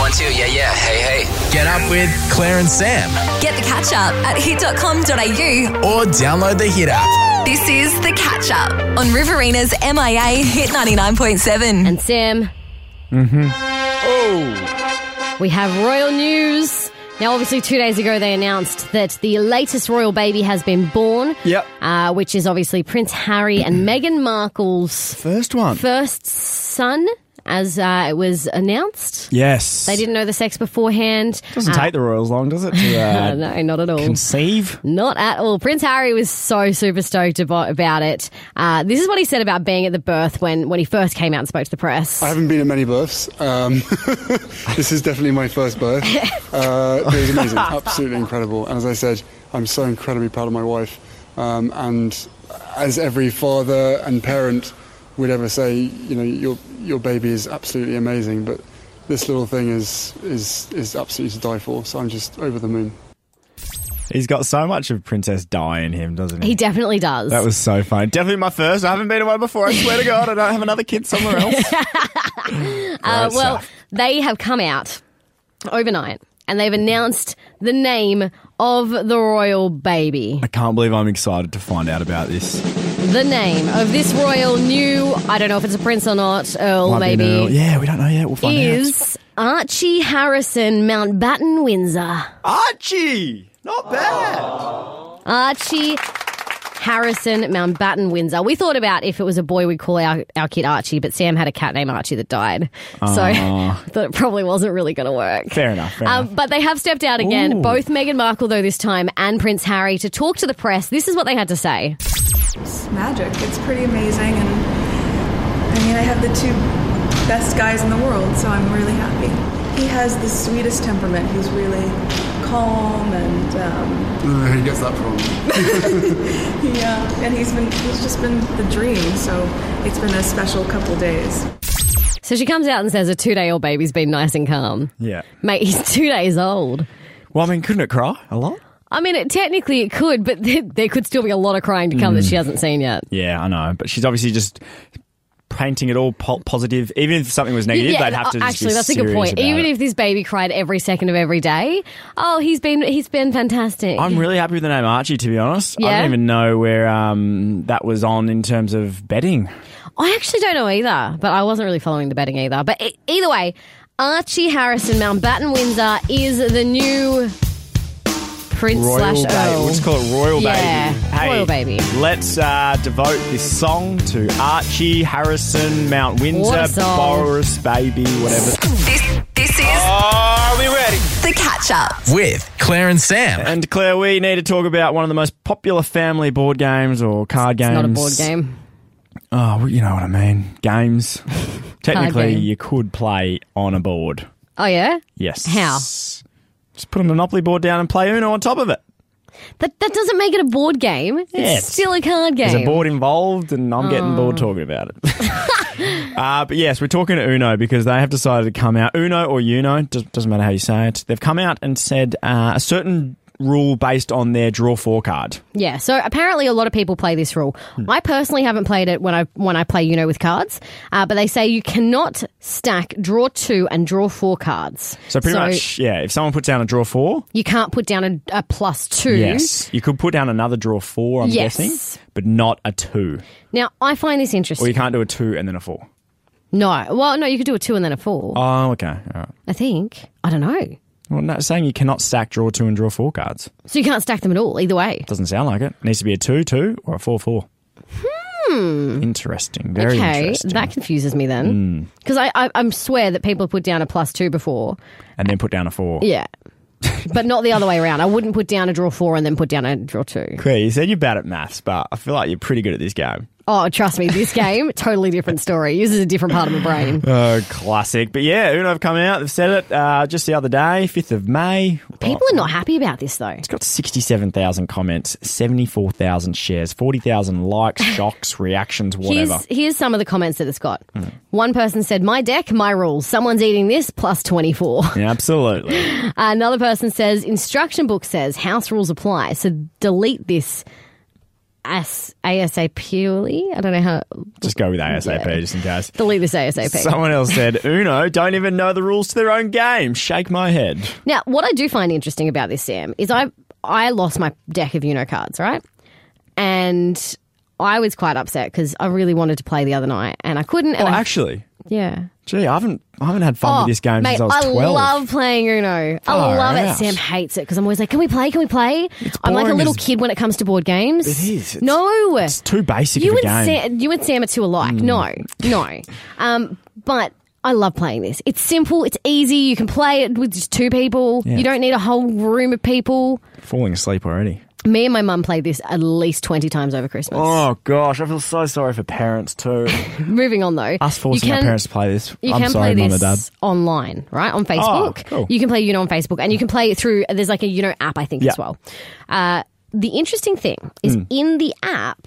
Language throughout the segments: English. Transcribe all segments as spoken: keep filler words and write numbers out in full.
One, two, yeah, yeah, hey, hey. Get up with Claire and Sam. Get the catch up at hit dot com dot a u or download the Hit app. This is The Catch Up on Riverina's M I A Hit ninety-nine point seven. And Sam. Mm-hmm. Oh. We have royal news. Now, obviously, two days ago, they announced that the latest royal baby has been born. Yep. Uh, which is obviously Prince Harry and Meghan Markle's First one. first son, as uh, it was announced. Yes. They didn't know the sex beforehand. Doesn't Uh, take the royals long, does it, to uh, no, not at all. conceive? Not at all. Prince Harry was so super stoked about, about it. Uh, this is what he said about being at the birth when, when he first came out and spoke to the press. I haven't been at many births. Um, this is definitely my first birth. Uh, it was amazing, absolutely incredible. And as I said, I'm so incredibly proud of my wife. Um, and as every father and parent would ever say, you know, your your baby is absolutely amazing, but this little thing is is is absolutely to die for. So I'm just over the moon. He's got so much of Princess Di in him, doesn't he? He definitely does. That was so fun. Definitely my first. I haven't been to one before. I swear to God, I don't have another kid somewhere else. uh, well, they have come out overnight and they've announced the name of the royal baby. I can't believe I'm excited to find out about this. The name of this royal new, I don't know if it's a prince or not, Earl Might be an maybe, Earl. Yeah, we don't know yet. We'll find is Archie Harrison Mountbatten Windsor. out. Archie! Not bad. Archie Harrison Mountbatten Windsor. We thought about if it was a boy, we'd call our, our kid Archie, but Sam had a cat named Archie that died. So I thought it probably wasn't really going to work. Fair enough, fair Um, enough. but they have stepped out again, Ooh. both Meghan Markle, though, this time, and Prince Harry, to talk to the press. This is what they had to say. It's magic. It's pretty amazing. And I mean, I have the two best guys in the world, so I'm really happy. He has the sweetest temperament. He's really calm and um, I don't know where he gets that from. yeah, and he's been he's just been the dream. So it's been a special couple days. So she comes out and says a two-day-old baby's been nice and calm. Yeah. Mate, he's two days old. Well, I mean, couldn't it cry a lot? I mean, it, technically it could, but there, there could still be a lot of crying to come that she hasn't seen yet. Yeah, I know. But she's obviously just painting it all po- positive. Even if something was negative, Yeah, they'd have to just actually, be that's a good serious point. about Even it. if this baby cried every second of every day, oh, he's been he's been fantastic. I'm really happy with the name Archie, to be honest. I Yeah? don't even know where um, that was on in terms of betting. I actually don't know either, but I wasn't really following the betting either. But e- either way, Archie Harrison Mountbatten Windsor is the new Prince Royal slash baby. Earl. We'll just call it Royal Yeah, Baby. Hey, Royal Baby. Let's uh, devote this song to Archie Harrison Mount What a Windsor, song. Boris Baby, whatever. This this is Are we ready? The Catch Up. With Claire and Sam. And Claire, we need to talk about one of the most popular family board games or card games. It's not a board game. Oh, well, you know what I mean. Games. Technically, game. you could play on a board. Oh, yeah? Yes. How? Just put a Monopoly board down and play Uno on top of it. That that doesn't make it a board game. It's Yeah, still a card game. There's a board involved, and I'm getting bored talking about it. uh, but yes, we're talking to Uno because they have decided to come out. Uno or Uno, does, doesn't matter how you say it. They've come out and said uh, a certain rule based on their draw four card. Yeah, so apparently a lot of people play this rule. Hmm. I personally haven't played it when I when I play Uno with cards, uh, but they say you cannot stack draw two and draw four cards. So pretty much, yeah, if someone puts down a draw four, You can't put down a, a plus two. yes, you could put down another draw four, I'm Yes. guessing, but not a two. Now, I find this interesting. Or you can't do a two and then a four. No. Well, no, you could do a two and then a four. Oh, okay. All right. I think. I don't know. Well, no, saying you cannot stack draw two and draw four cards. So you can't stack them at all, either way. Doesn't sound like it. It needs to be a two, two, or a four, four. Hmm. Interesting. Very okay, interesting. Hmm. that confuses me then. Because I, I, I swear that people put down a plus two before. And then put down a four. Yeah. But not the other way around. I wouldn't put down a draw four and then put down a draw two. Claire, you said you're bad at maths, but I feel like you're pretty good at this game. Oh, trust me, this game, totally different story. Uses a different part of my brain. Oh, classic. But yeah, Uno have come out. They've said it uh, just the other day, fifth of May. People are not happy about this, though. It's got sixty-seven thousand comments, seventy-four thousand shares, forty thousand likes, shocks, reactions, whatever. Here's, here's some of the comments that it's got. One person said, my deck, my rules. Someone's eating this, plus twenty-four. Yeah, absolutely. Another person says, instruction book says house rules apply, so delete this as- ASAP. I don't know how. Just go with ASAP Yeah. just in case. Delete this ASAP. Someone else said, Uno don't even know the rules to their own game. Shake my head. Now, what I do find interesting about this, Sam, is I I lost my deck of Uno cards, right? And I was quite upset because I really wanted to play the other night and I couldn't. Oh, And I, actually, yeah. gee, I haven't, I haven't had fun Oh, with this game mate, since I was I twelve. love playing Uno. I Far love it. out. Sam hates it because I'm always like, can we play? Can we play? I'm like a boring little as- kid when it comes to board games. It is. It's- no. It's too basic you of a and game. Sam, you and Sam are too alike. No, no. Um, but I love playing this. It's simple. It's easy. You can play it with just two people. Yeah. You don't need a whole room of people. Falling asleep already. Me and my mum played this at least twenty times over Christmas. Oh, gosh, I feel so sorry for parents too. Moving on though, Us forcing you our can, parents to play this. You I'm can sorry, play Mum this and Dad. online, right? On Facebook. cool. You can play Uno on Facebook and you can play it through, there's like a Uno app, I think, Yeah. as well. Uh, the interesting thing is Mm. in the app,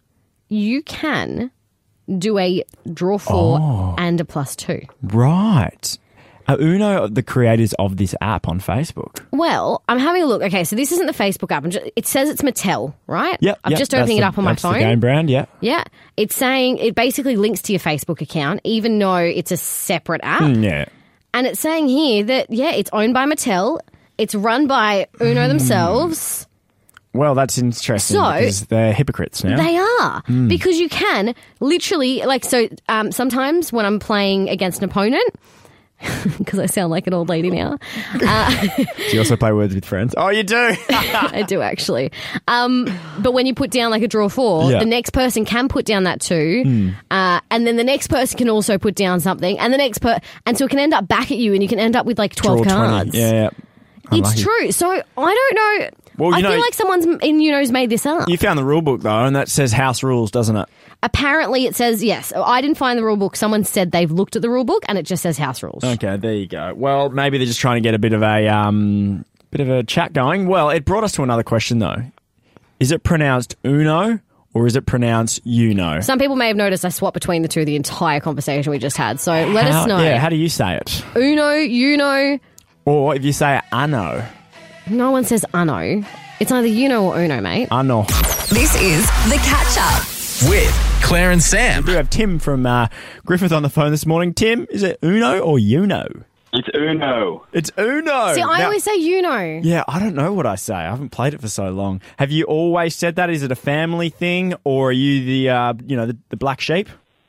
you can do a draw four Oh. and a plus two. Right. Are Uno the creators of this app on Facebook? Well, I'm having a look. Okay, so this isn't the Facebook app. I'm just, it says it's Mattel, right? Yep. I'm yep, just that's opening the- it up on my that's the phone. game brand, yeah. Yeah. It's saying it basically links to your Facebook account, even though it's a separate app. Mm, yeah. And it's saying here that, yeah, it's owned by Mattel. It's run by Uno themselves. Well, that's interesting So- because they're hypocrites now. They are. Because you can literally, like, so um, sometimes when I'm playing against an opponent, because I sound like an old lady now. Uh, Do you also play Words with Friends? Oh, you do? I do actually. Um, but when you put down like a draw four, Yeah. the next person can put down that two, uh, and then the next person can also put down something, and the next per, and so it can end up back at you, and you can end up with like twelve Draw cards. twenty. Yeah, yeah. It's Unlucky. true. So I don't know. Well, you I know- feel like someone's in Uno's made this up. You found the rule book, though, and that says house rules, doesn't it? Apparently, it says yes. I didn't find the rule book. Someone said they've looked at the rule book, and it just says house rules. Okay, there you go. Well, maybe they're just trying to get a bit of a um, bit of a chat going. Well, it brought us to another question, though. Is it pronounced Uno or is it pronounced Uno? Some people may have noticed I swapped between the two the entire conversation we just had. So let How- us know. Yeah, how do you say it? Uno, Uno. Or if you say Ano, No one says Uno. It's either Uno or Uno, mate. Ano. This is The Catch Up. With Claire and Sam. We do have Tim from uh, Griffith on the phone this morning. Tim, is it Uno or Uno? It's Uno. It's Uno. See, I Now- always say Uno. Yeah, I don't know what I say. I haven't played it for so long. Have you always said that? Is it a family thing, or are you the uh, you know the, the black sheep?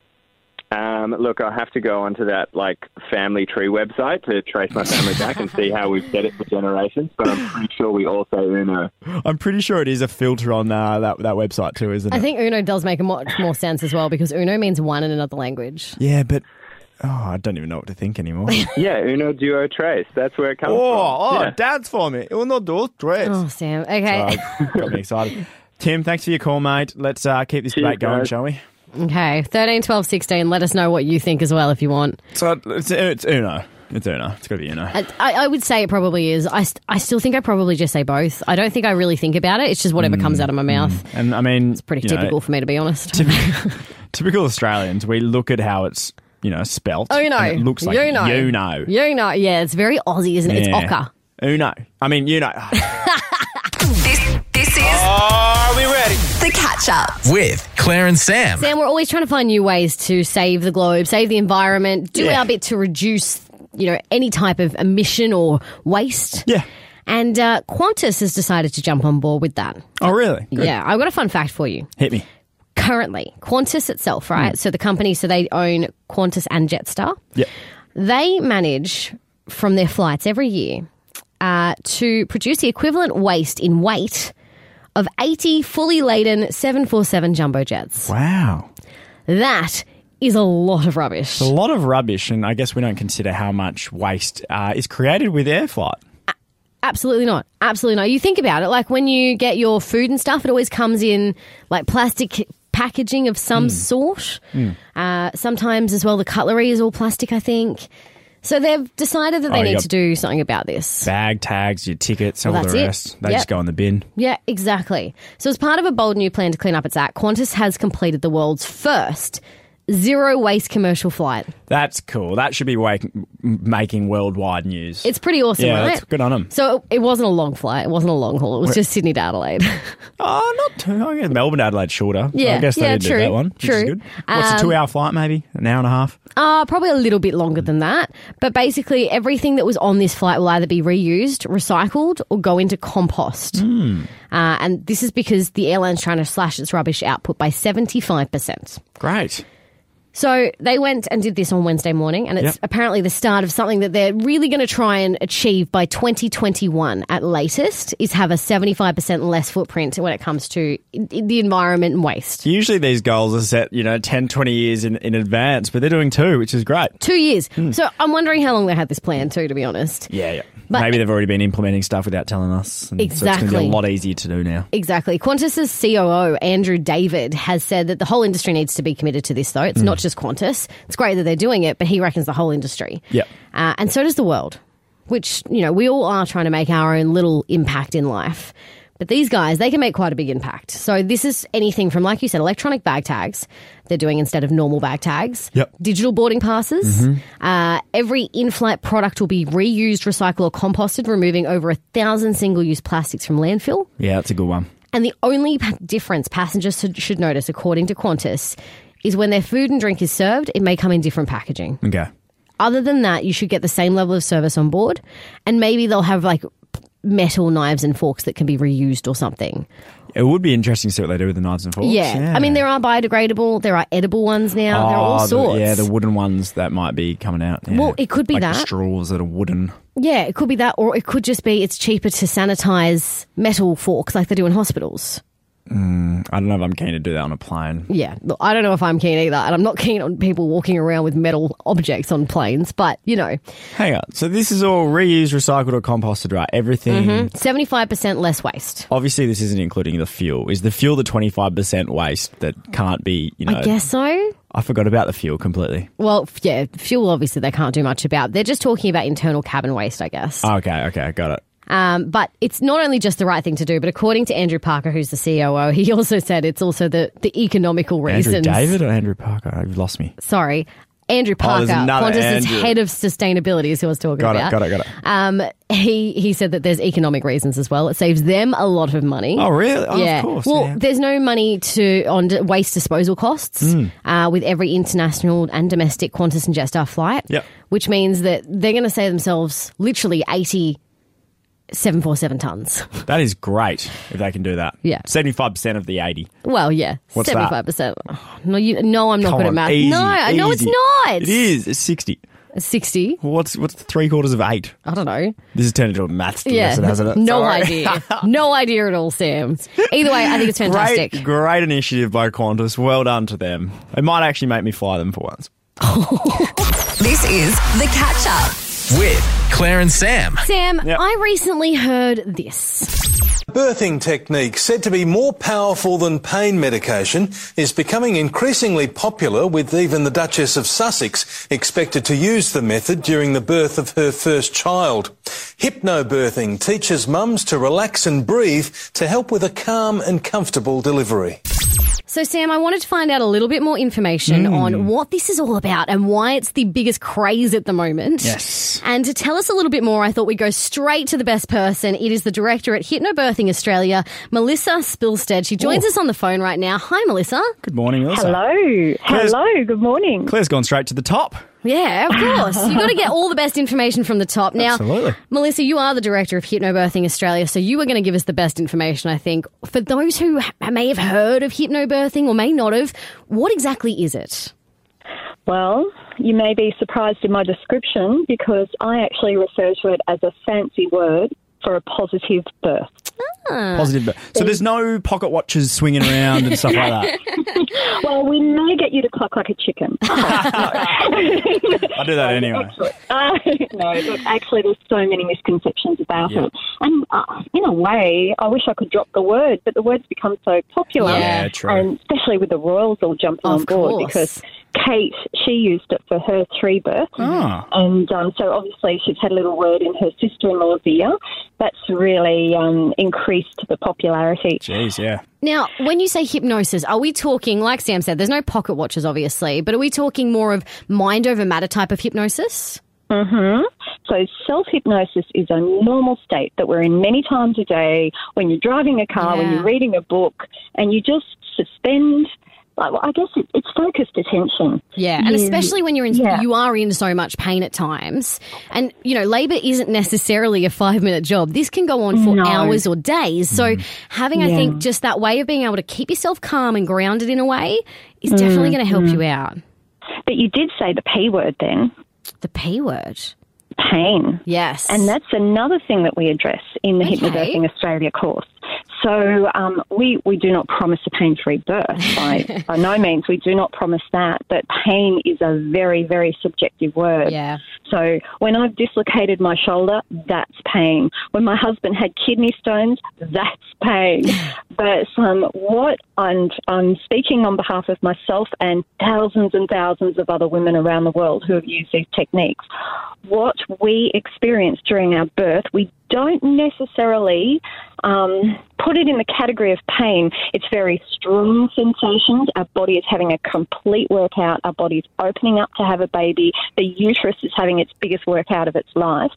Um, look, I have to go onto that like family tree website to trace my family back and see how we've said it for generations. But I'm pretty sure we all say Uno. I'm pretty sure it is a filter on uh, that that website too, isn't it? I think Uno does make a much more sense as well because Uno means one in another language. Yeah, but oh, I don't even know what to think anymore. Yeah, Uno Duo Trace. That's where it comes oh, from. oh, Yeah. Dad's for me. Uno, dos, tres. Oh, Sam. Okay. Uh, got me excited. Tim, thanks for your call, mate. Let's uh, keep this Cheers, debate going, guys. shall we? Okay. thirteen, twelve, sixteen. Let us know what you think as well if you want. So it's, it's Uno. It's Uno. It's got to be Uno. I, I would say it probably is. I, st- I still think I probably just say both. I don't think I really think about it. It's just whatever comes out of my mouth. And I mean, It's pretty you know, typical for me, to be honest. typical Australians, we look at how it's, you know, spelt. Oh, you know. and it looks like You know. you know. You know. Yeah, it's very Aussie, isn't it? Yeah. It's ochre. Uno. I mean, you know. This this is Are we ready? The Catch Up. With Claire and Sam. Sam, we're always trying to find new ways to save the globe, save the environment, do Yeah. our bit to reduce, you know, any type of emission or waste. Yeah. And uh, Qantas has decided to jump on board with that. Oh, really? Good. Yeah, I've got a fun fact for you. Hit me. Currently, Qantas itself, right? So the company, so they own Qantas and Jetstar. Yeah. They manage from their flights every year uh, to produce the equivalent waste in weight of eighty fully laden seven forty-seven jumbo jets. Wow. That is a lot of rubbish. A lot of rubbish, and I guess we don't consider how much waste uh, is created with air flight. Absolutely not. Absolutely not. You think about it, like when you get your food and stuff, it always comes in like plastic packaging of some sort. Uh, sometimes as well, the cutlery is all plastic, I think. So they've decided that they Oh, need yep. to do something about this. Bag tags, your tickets, all Well, the that's it. rest. They Yep. just go in the bin. Yeah, exactly. So as part of a bold new plan to clean up its act, Qantas has completed the world's first zero waste commercial flight. That's cool. That should be wake, making worldwide news. It's pretty awesome, yeah, right? That's good on them. So it wasn't a long flight. It wasn't a long haul. It was just Sydney to Adelaide. Oh, not too. I guess Melbourne to Adelaide's shorter. Yeah, I guess they yeah, did true, that one. Which true. is good. What's Um, a two-hour flight? Maybe an hour and a half. Uh, probably a little bit longer than that. But basically, everything that was on this flight will either be reused, recycled, or go into compost. Mm. Uh, and this is because the airline's trying to slash its rubbish output by seventy-five percent. Great. So they went and did this on Wednesday morning, and it's Yep. apparently the start of something that they're really going to try and achieve by twenty twenty-one at latest, is have a seventy-five percent less footprint when it comes to the environment and waste. Usually these goals are set, you know, ten, twenty years in, in advance, but they're doing two, which is great. Two years. So I'm wondering how long they had this plan too, to be honest. Yeah, yeah. But- Maybe they've already been implementing stuff without telling us. And So it's going to Exactly. be a lot easier to do now. Exactly. Qantas's C O O, Andrew David, has said that the whole industry needs to be committed to this, though. It's not just Qantas. It's great that they're doing it, but he reckons the whole industry. Yep. Uh, and so does the world, which, you know, we all are trying to make our own little impact in life. But these guys, they can make quite a big impact. So this is anything from, like you said, electronic bag tags they're doing instead of normal bag tags. Yep. Digital boarding passes. Uh, every in-flight product will be reused, recycled or composted, removing over a thousand single-use plastics from landfill. Yeah, that's a good one. And the only pa- difference passengers should, should notice, according to Qantas, is when their food and drink is served, it may come in different packaging. Okay. Other than that, you should get the same level of service on board, and maybe they'll have like metal knives and forks that can be reused or something. It would be interesting to see what they do with the knives and forks. Yeah. I mean, there are biodegradable, there are edible ones now, there are all Oh, the- sorts. yeah, the wooden ones that might be coming out. Yeah. Well, it could be like that. The straws that are wooden. Yeah, it could be that, or it could just be it's cheaper to sanitize metal forks like they do in hospitals. I don't know if I'm keen to do that on a plane. Yeah, look, I don't know if I'm keen either, and I'm not keen on people walking around with metal objects on planes, but, you know, Hang on. So this is all reused, recycled, or composted, right? Everything. seventy-five percent less waste. Obviously, this isn't including the fuel. Is the fuel the twenty-five percent waste that can't be, you know? I guess so. I forgot about the fuel completely. Well, f- yeah, fuel obviously they can't do much about. They're just talking about internal cabin waste, I guess. Okay, okay, got it. Um, but it's not only just the right thing to do, but according to Andrew Parker, who's the C O O, he also said it's also the, the economical reasons. Andrew David or Andrew Parker? You've lost me. Sorry. Andrew Oh, there's Parker, another Qantas's Andrew. head of sustainability is who I was talking Got it, about. got it, got it. Um, he, he said that there's economic reasons as well. It saves them a lot of money. Oh, really? Oh, yeah. of course. Well, yeah. there's no money to on d- waste disposal costs Hmm. uh, with every international and domestic Qantas and Jetstar flight. Yep. Which means that they're going to save themselves literally eighty seven forty-seven tons. That is great if they can do that. Yeah. seventy-five percent of the eighty. Well, yeah, What's that? seventy-five percent. No, you, no, I'm not Come good on, at math. easy, no, I know it's easy. not. It is. It's sixty. sixty. Well, what's what's three quarters of eight? I don't know. This has turned into a maths Yeah, lesson, hasn't it? no Sorry. idea. No idea at all, Sam. Either way, I think it's fantastic. Great, great initiative by Qantas. Well done to them. It might actually make me fly them for once. This is The Catch Up. With Claire and Sam. Sam, Yep. I recently heard this. Birthing technique, said to be more powerful than pain medication, is becoming increasingly popular, with even the Duchess of Sussex expected to use the method during the birth of her first child. Hypnobirthing teaches mums to relax and breathe to help with a calm and comfortable delivery. So, Sam, I wanted to find out a little bit more information Hmm. on what this is all about and why it's the biggest craze at the moment. Yes. And to tell us a little bit more, I thought we'd go straight to the best person. It is the director at Hypnobirthing Australia, Melissa Spilstead. She joins Oh. us on the phone right now. Hi, Melissa. Good morning, Melissa. Hello. Claire's- Hello. Good morning. Claire's gone straight to the top. Yeah, of course. You've got to get all the best information from the top. Now, Absolutely. Melissa, you are the director of Hypnobirthing Australia, so you are going to give us the best information, I think. For those who ha- may have heard of hypnobirthing or may not have, what exactly is it? Well, you may be surprised in my description because I actually refer to it as a fancy word for a positive birth. Positive. But, so there's no pocket watches swinging around and stuff like that. Well, we may get you to cluck like a chicken. I do that anyway. Uh, no, look, actually, there's so many misconceptions about Yeah. it. And uh, in a way, I wish I could drop the word, but the word's become so popular. Yeah, true. And especially with the royals all jumping Of on board course. because Kate, she used it for her three births. Oh. And um, so obviously she's had a little word in her sister-in-law's ear. That's really um, increased the popularity. Jeez, yeah. Now, when you say hypnosis, are we talking, like Sam said, there's no pocket watches, obviously, but are we talking more of mind over matter type of hypnosis? Mm-hmm. So self-hypnosis is a normal state that we're in many times a day when you're driving a car, Yeah. when you're reading a book, and you just suspend, like, well, I guess it, it's focused attention. Yeah, and You- especially when you're in, yeah. you are in so much pain at times. And, you know, labour isn't necessarily a five-minute job. This can go on for No. hours or days. So having, I Yeah. think, just that way of being able to keep yourself calm and grounded in a way is definitely going to help you out. But you did say the P word then, The P word. pain. Yes. And that's another thing that we address in the Okay. Hypnobirthing Australia course. So um, we, we do not promise a pain-free birth. By, by no means. We do not promise that. But pain is a very, very subjective word. Yeah. So when I've dislocated my shoulder, that's pain. When my husband had kidney stones, that's pain. But um, what I'm, I'm speaking on behalf of myself and thousands and thousands of other women around the world who have used these techniques. What we experience during our birth, we don't necessarily um, put it in the category of pain. It's very strong sensations. Our body is having a complete workout. Our body is opening up to have a baby. The uterus is having its biggest workout of its life.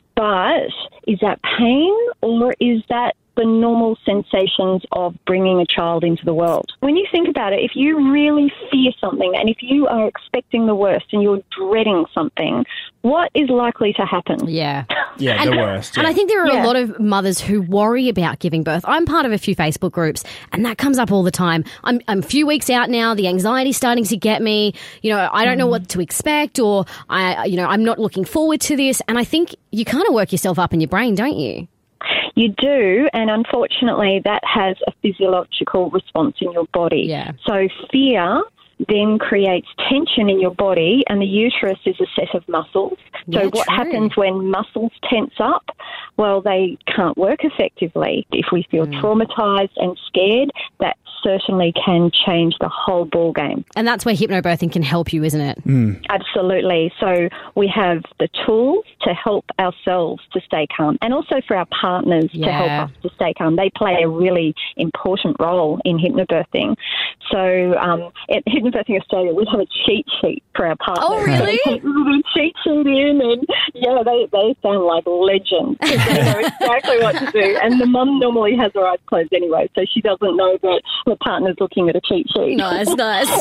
But is that pain or is that the normal sensations of bringing a child into the world? When you think about it, if you really fear something and if you are expecting the worst and you're dreading something, what is likely to happen? Yeah. Yeah, the worst. And yeah. I think there are Yeah. a lot of mothers who worry about giving birth. I'm part of a few Facebook groups, and that comes up all the time. I'm, I'm a few weeks out now. The anxiety's starting to get me. You know, I don't know what to expect, or I, you know, I'm not looking forward to this. And I think you kind of work yourself up in your brain, don't you? You do, and unfortunately that has a physiological response in your body. Yeah. So fear then creates tension in your body, and the uterus is a set of muscles. So Yeah, what true. happens when muscles tense up? Well, they can't work effectively. If we feel Mm. traumatised and scared, that certainly can change the whole ball game. And that's where hypnobirthing can help you, isn't it? Absolutely. So we have the tools to help ourselves to stay calm and also for our partners to Yeah. help us to stay calm. They play a really important role in hypnobirthing. So um, at Hypnobirthing Australia, we have a cheat sheet for our partners. Oh, really? So they take the little cheat sheet in and, yeah, they, they sound like legends. They know exactly what to do. And the mum normally has her eyes closed anyway, so she doesn't know that her partner's looking at a cheat sheet. Nice, nice.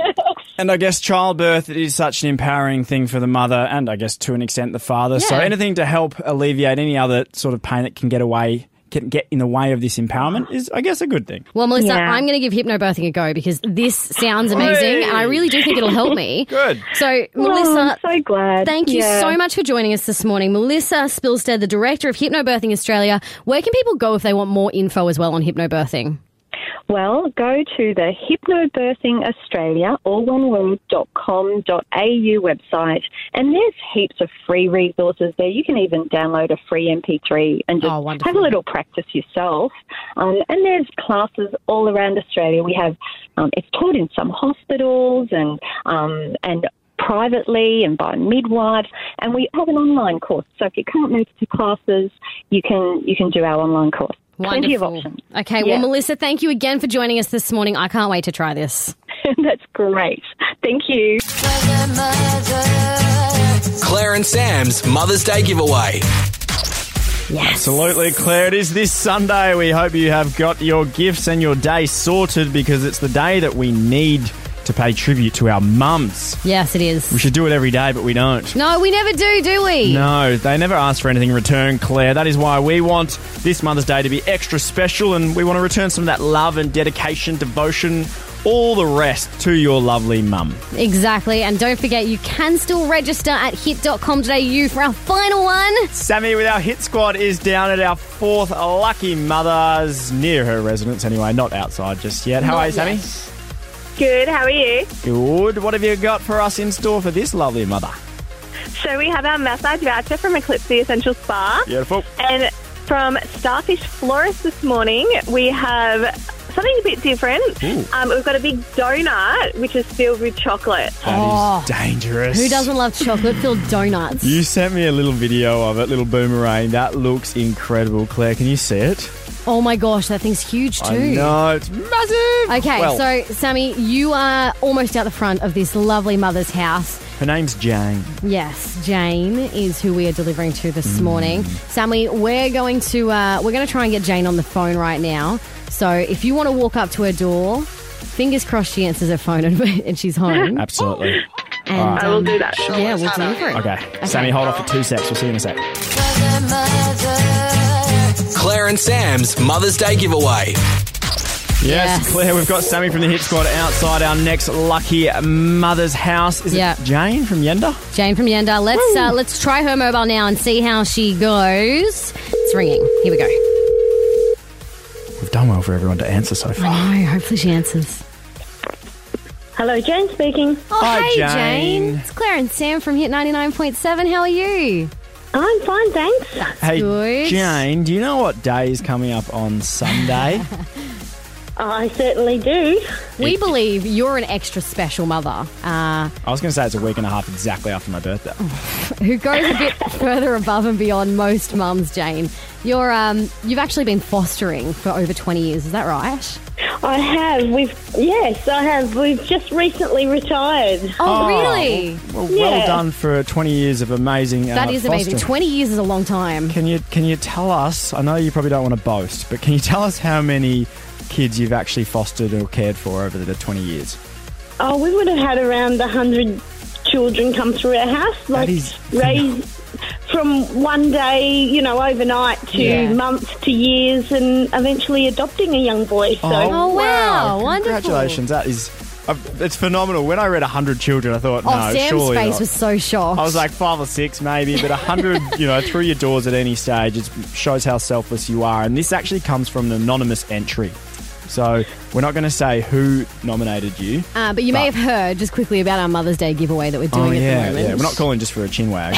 And I guess childbirth is such an empowering thing for the mother and I guess to an extent the father. So Yeah. anything to help alleviate any other sort of pain that can get away, can get in the way of this empowerment is, I guess, a good thing. Well, Melissa, Yeah. I'm going to give hypnobirthing a go because this sounds amazing, and I really do think it'll help me. Good. So, Oh, Melissa, I'm so glad. thank you Yeah. so much for joining us this morning. Melissa Spilstead, the Director of Hypnobirthing Australia. Where can people go if they want more info as well on hypnobirthing? Well, go to the Hypnobirthing Australia, all one word, dot com dot a u website, and there's heaps of free resources there. You can even download a free M P three and just Oh, wonderful. have a little practice yourself. Um, and there's classes all around Australia. We have um, it's taught in some hospitals and um, and privately and by midwives, and we have an online course. So if you can't make it to classes, you can you can do our online course. Plenty of Wonderful. options. Okay, Yeah. well, Melissa, thank you again for joining us this morning. I can't wait to try this. That's great. Thank you. Claire and Sam's Mother's Day giveaway. Absolutely, Claire. It is this Sunday. We hope you have got your gifts and your day sorted because it's the day that we need to pay tribute to our mums. Yes, it is. We should do it every day, but we don't. No, we never do, do we? No, they never ask for anything in return, Claire. That is why we want this Mother's Day to be extra special, and we want to return some of that love and dedication, devotion, all the rest to your lovely mum. Exactly. And don't forget, you can still register at hit dot com dot a u for our final one. Sammy with our hit squad is down at our fourth lucky mother's, near her residence anyway, not outside just yet. How Not are you, Sammy? yet. Good, how are you? Good. What have you got for us in store for this lovely mother? So we have our massage voucher from Eclipse the Essential Spa. Beautiful. And from Starfish Florist this morning, we have something a bit different. Um, we've got a big donut, which is filled with chocolate. That Oh. is dangerous. Who doesn't love chocolate-filled donuts? You sent me a little video of it, little boomerang. That looks incredible. Claire, can you see it? Oh my gosh, that thing's huge too. I know, it's massive. Okay, Well, so Sammy, you are almost out the front of this lovely mother's house. her name's Jane. Yes, Jane is who we are delivering to this Mm. morning. Sammy, we're going to uh, we're going to try and get Jane on the phone right now. So if you want to walk up to her door, fingers crossed she answers her phone and, and she's home. Absolutely. And, All right. I will do that. Yeah, we'll deliver it. Okay. Sammy, hold off for two secs. We'll see you in a sec. Claire and Sam's Mother's Day giveaway. Yes, Yes. Claire, we've got Sammy from the Hit Squad outside our next lucky mother's house. Is Yeah. it Jane from Yenda? Jane from Yenda. Let's uh, let's try her mobile now and see how she goes. It's ringing. Here we go. We've done well for everyone to answer so far. I know. Hopefully she answers. Hello, Jane speaking. Oh, Hi, hey, Jane. Jane. It's Claire and Sam from Hit ninety-nine point seven. How are you? I'm fine, thanks. Hey, good. Jane, do you know what day is coming up on Sunday? I certainly do. We believe you're an extra special mother uh, I was going to say it's a week and a half exactly after my birthday. who goes a bit further above and beyond most mums, Jane. You're um, you've actually been fostering for over twenty years. Is that right? I have. We've yes, I have. We've just recently retired. Oh, really? Well, Yeah. well done for twenty years of amazing uh, That is amazing. fostering. twenty years is a long time. Can you can you tell us? I know you probably don't want to boast, but can you tell us how many kids you've actually fostered or cared for over the twenty years? Oh, we would have had around a hundred children come through our house, like is raised from one day, you know, overnight to Yeah. months to years, and eventually adopting a young boy. So Oh, wow. Wonderful. Congratulations! That is, uh, it's phenomenal. When I read a hundred children, I thought, Oh, no, Sam's surely face not. was so shocked. I was like five or six maybe, but a hundred, you know, through your doors at any stage, it shows how selfless you are. And this actually comes from an anonymous entry. So we're not going to say who nominated you. Uh, but you may have heard just quickly about our Mother's Day giveaway that we're doing oh at yeah, the moment. yeah. We're not calling just for a chin wag.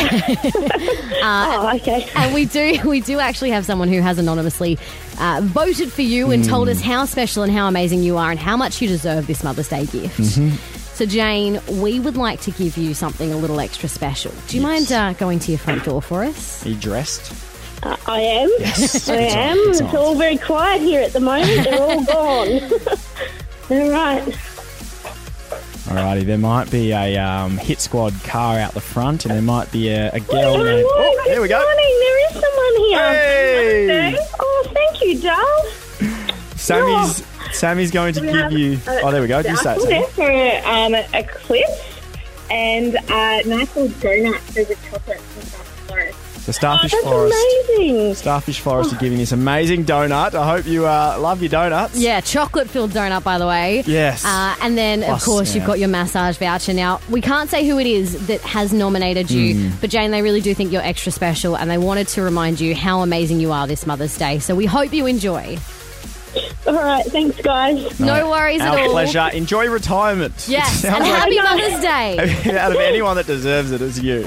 oh, okay. And we do we do actually have someone who has anonymously uh, voted for you and told us how special and how amazing you are and how much you deserve this Mother's Day gift. So, Jane, we would like to give you something a little extra special. Do you mind uh, going to your front door for us? Are you dressed? Uh, I am. Yes. I It's on, am. it's It's on. all very quiet here at the moment. They're all gone. All right. Alrighty, there might be a um, Hit Squad car out the front, and there might be a, a girl Oh, named. Oh, good here we go. morning. There is someone here. Hey! Oh, thank you, Dale. Sammy's Sammy's going to We give have you. a Oh, there we go. You say it, sample Sammy. there for um, a clip and a nice little donut filled with chocolate and stuff. The Starfish That's Forest. amazing. Starfish Forest are giving this amazing donut. I hope you uh, love your donuts. Yeah, chocolate-filled donut, by the way. Yes. Uh, and then, of Plus, course, yeah. you've got your massage voucher. Now, we can't say who it is that has nominated you, Hmm. but, Jane, they really do think you're extra special, and they wanted to remind you how amazing you are this Mother's Day. So we hope you enjoy. All right. Thanks, guys. No worries Our at all. pleasure. Enjoy retirement. Yes, Sounds and like- happy Mother's Day. out of anyone that deserves it, it's you.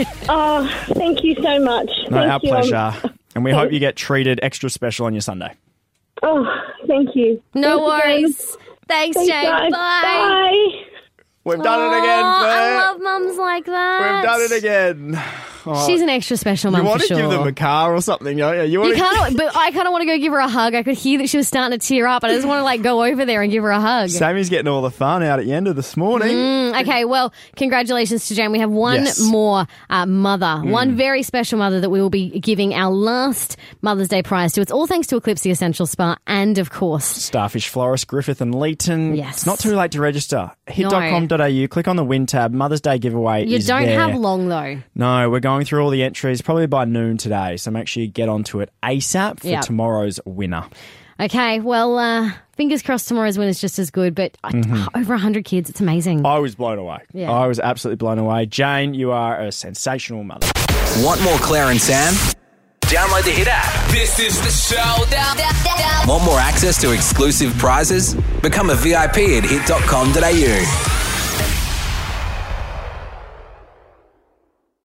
Oh, thank you so much. No, thank our you. pleasure. And we hope you get treated extra special on your Sunday. Oh, thank you. No Thank you, worries. Jane. Thanks, Thanks, Jane. guys. Bye. Bye. We've done it again, Aw, I Claire. love mums like that. We've done it again. Oh, She's an extra special you mum want for to sure. give them a car or something, don't you? You want You to can't, but I kind of want to go give her a hug. I could hear that she was starting to tear up, and I just want to like go over there and give her a hug. Sammy's getting all the fun out at the end of this morning. Mm, okay, well, congratulations to Jane. We have one Yes. more uh, mother, one very special mother that we will be giving our last Mother's Day prize to. It's all thanks to Eclipse Essential Spa and, of course, Starfish Florist, Griffith and Leeton. Yes. It's not too late to register. hit dot com dot a u, click on the win tab. Mother's Day giveaway you is don't there. have long though. No, we're going through all the entries probably by noon today, so make sure you get onto it ASAP for Yep. tomorrow's winner. Okay, well, uh, fingers crossed tomorrow's win is just as good, but uh, over one hundred kids, it's amazing. I was blown away. Yeah. I was absolutely blown away. Jane, you are a sensational mother. Want more Claire and Sam? Download the Hit app. This is the showdown. Want more access to exclusive prizes? Become a V I P at hit dot com dot a u.